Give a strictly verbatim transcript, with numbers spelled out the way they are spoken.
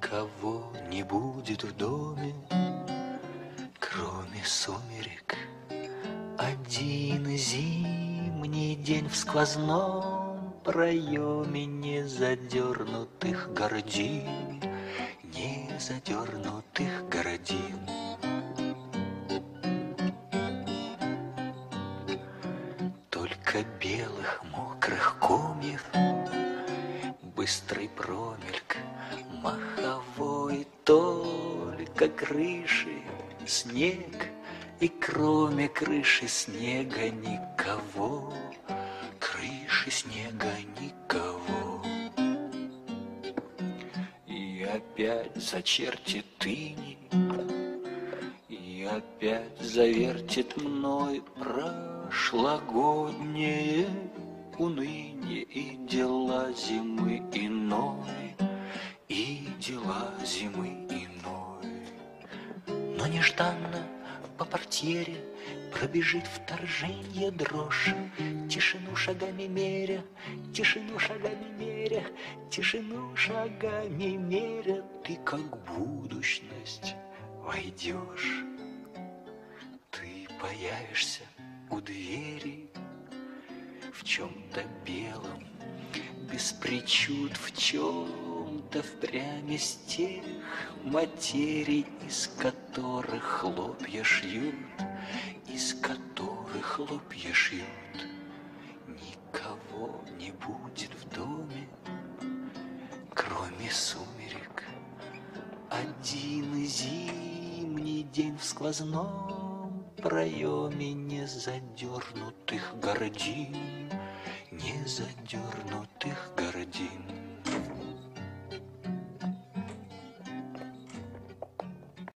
Никого не будет в доме, кроме сумерек. Один зимний день в сквозном проеме незадернутых гордин, незадернутых гордин. Только белых мокрых комьев, быстрый промельк маховой, только крыши, снег, и кроме крыши снега никого, крыши снега никого. И опять зачертит иней, и опять завертит мной прошлогоднее уныние и дела зимы иной, и дела зимы иной. Но нежданно по портьере пробежит вторженье дрожь, тишину шагами меря, тишину шагами меря, тишину шагами меря, ты как будущность войдешь. Ты появишься у двери в чем-то белом, без причуд, в чем-то впрямь из тех материй, из которых хлопья шьют, из которых хлопья шьют. Никого не будет в доме, кроме сумерек. Один зимний день в сквозном проеме незадернутых гордин, незадернутых